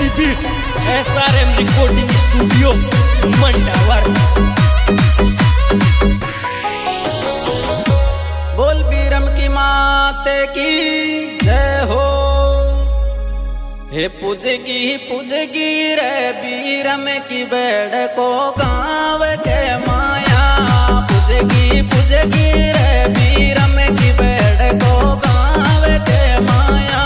Beat SRM recording studio Mandawar. बोल बीरम की माते की जय हो। हे पूजगी रे बीरम की बेड़ को गाँव के माया। पूजगी रे बीरम की बेड़ को गाँव के माया।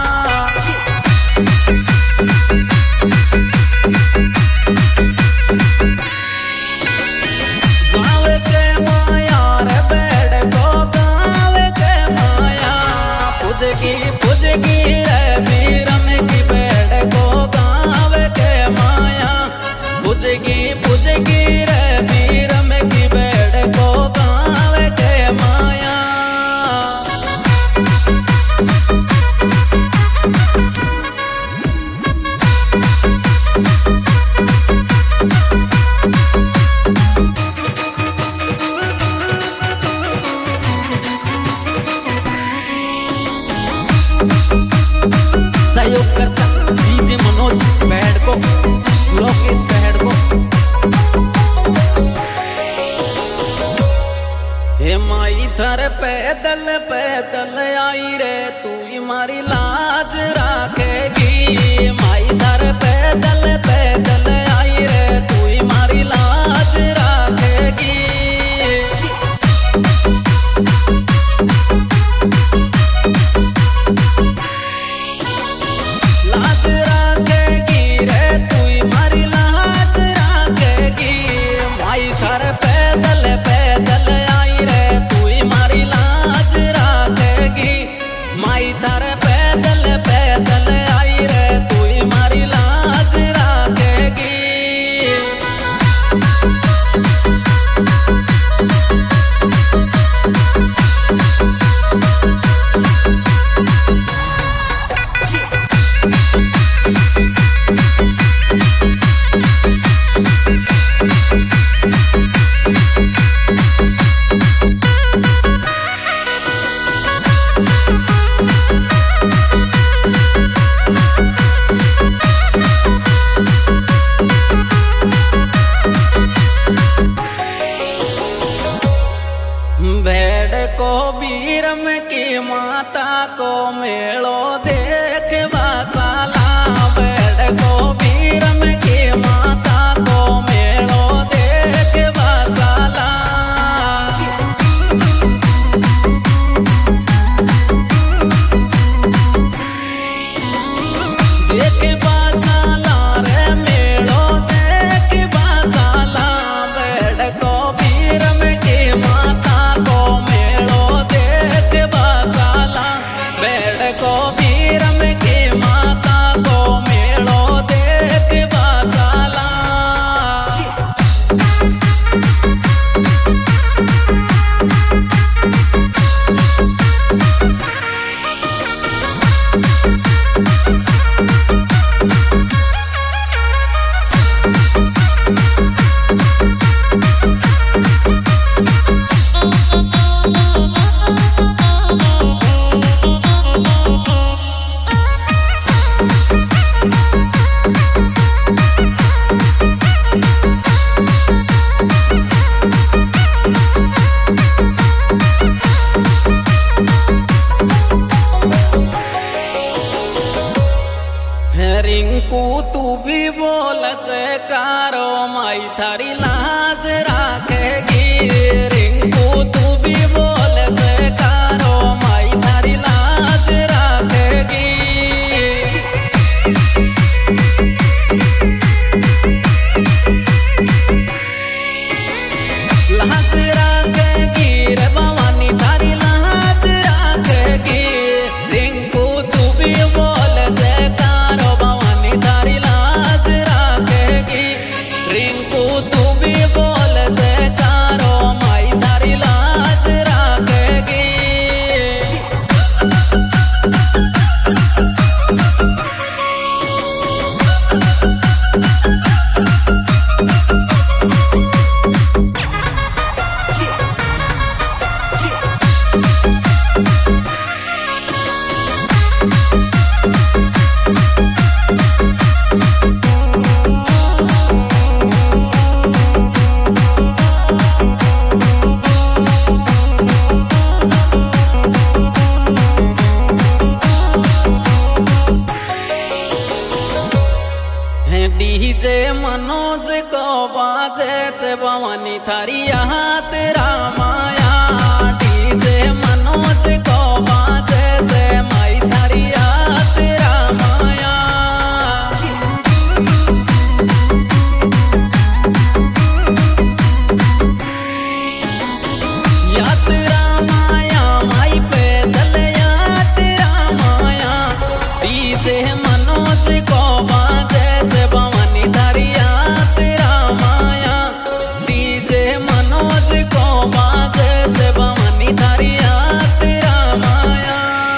गाँव के माया रे बेड़ को गाँव के माया। पूजगी रे बीरम की बेड़ को गाँव के माया। पूजगी रे बीरम की बेड़ को गाँव के माया। सहयोग करता डीजे मनोज बैड को, लोकेश बैड को। हे माई थर पैदल पैदल आई रे तू हमारी लाज राखेगी। माई थर पैदल पैदल आई रे तू हमारी लाज राखेगी। लाज राखेगी रे तू हमारी लाज राखेगी। माई थर पैदल पैदल आई रे तू हमारी लाज राखेगी। माई थर पैदल पैदल आई रे तू हमारी लाज राखेगी। भेड़ को बीरम की माता को मेलो देखवा चला। भेड़ को बीरम की माता को मेलो देखवा चला। देखवा चला रे मेलो देखवा चला। भेड़ को बीरम की माता को मेलो देखवा चला। भेड़ को बीरम की माता को मेलो देखवा चला। रिंकू तू भी बोल कारो माई थारी लाज राखेगी। रिंकू तू भी बोल कारो माई थारी लाज राखेगी। लाज राखेगी रे भवानी थारी लाज राखेगी। रिंकू तू भी बोल कारो भवानी थारी लाज राखेगी। रिंकू तू भी बोल कारो माई थारी लाज है डीजे मनोज को बाजे चे भवानी थारी हाथ रामाया डीजे मनोज को बाजे चे माई थारी हाथ रामाया याद रामाया माई पैदल याद रामाया डीजे मनोज को बाजे चे भवानी थारी हाथ रामाया डीजे मनोज को बाजे चे भवानी थारी हाथ रामाया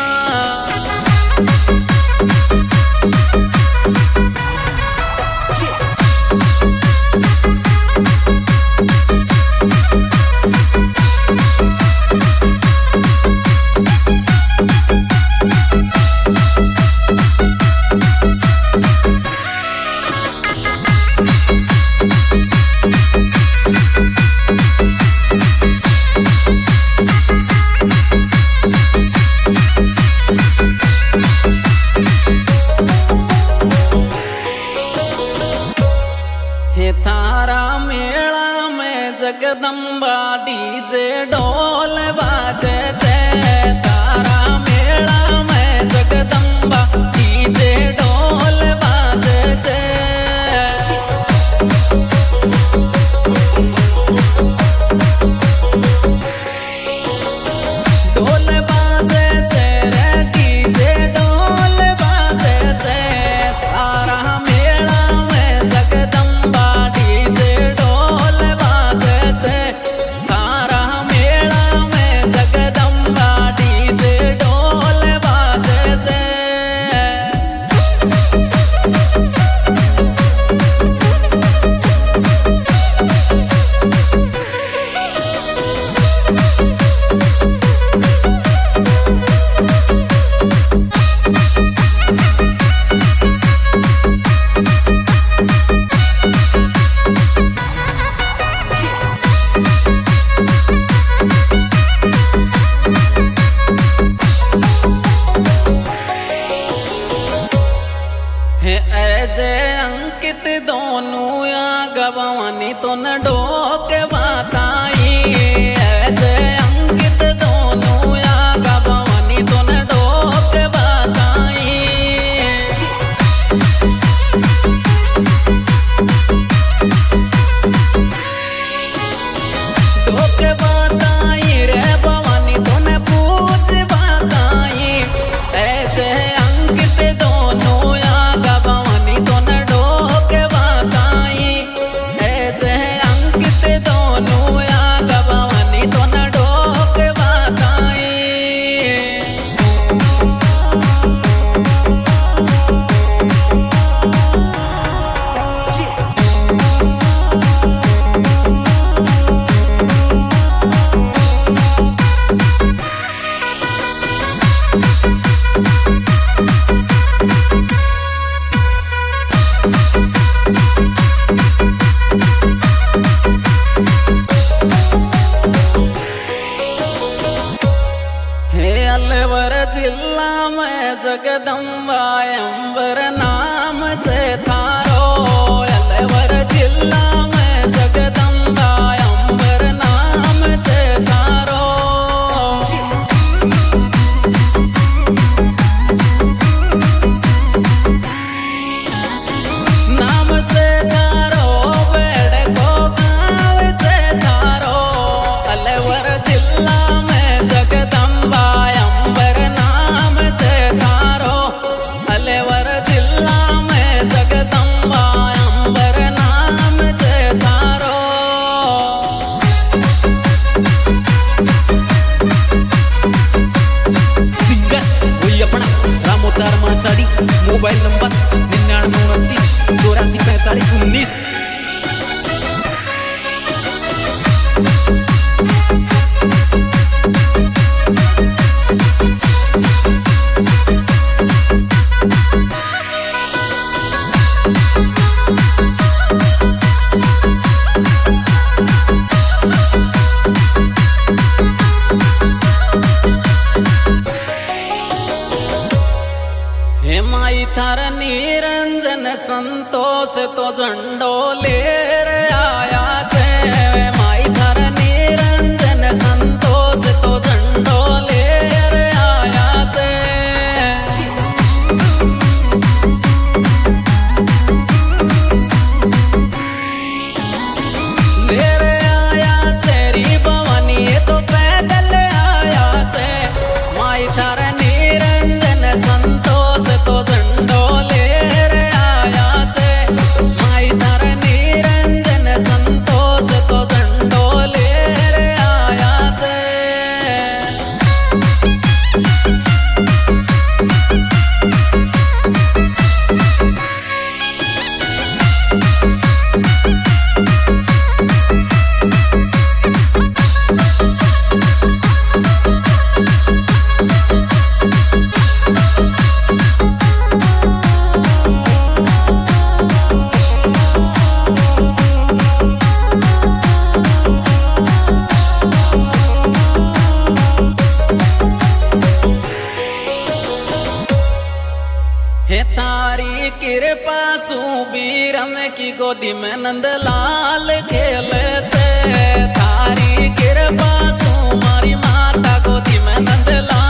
हे थारा मेला में जगदम्बा डीजे ढोल बाजे चे तारा मेला में जगदम्बा डीजे ढोल बाजे चे ढोल बाजे चे रे डीजे ढोल बाजे चे तारा मेला में जगदम्बा डीजे ढोल बाजे चे तारा मेला में जगदम्बा डीजे ढोल बाजे चे है ऐजे अंकित दोनों या गवानी तो न डोक बताई ऐजे अंकित दोनों या गवानी तो न डोक बताई डोक बताई रे भवानी तो न पूछ बताई ऐसे अंकित दोनों या गवानी तो न डोक बताई ऐसे अंकित दोनों या गवानी तो न डोक बताई हे अलवर जिला में जगदम्बा अंबर नाम से थारो अलवर जिला में जगदम्बा अंबर नाम से थारो नाम से थारो बेड़ को गाँव से थारो अलवर जिला में जगदम्बा अंबर नाम से थारो अलवर जिला में जगदम्बा अंबर नाम से थारो सिंगर वही अपना रामोतार माचाड़ी मोबाइल नंबर 9929 84 45 19। हे माई थार निरंजन निरंजन संतोष तो झंडो लेर आया छे माई थार निरंजन संतोष तो झंडो लेर आया छे। लेर आया छे री भवानी ये तो पैदल आया छे माई थार निरंजन संतोष तो झंडो लेर आया छे माई थार निरंजन संतोष तो झंडो लेर आया छे। हे तारी कृपा सुबीरम की गोदी में नंदलाल खेलते थारी कृपा सु मारी माता गोदी में नंदलाल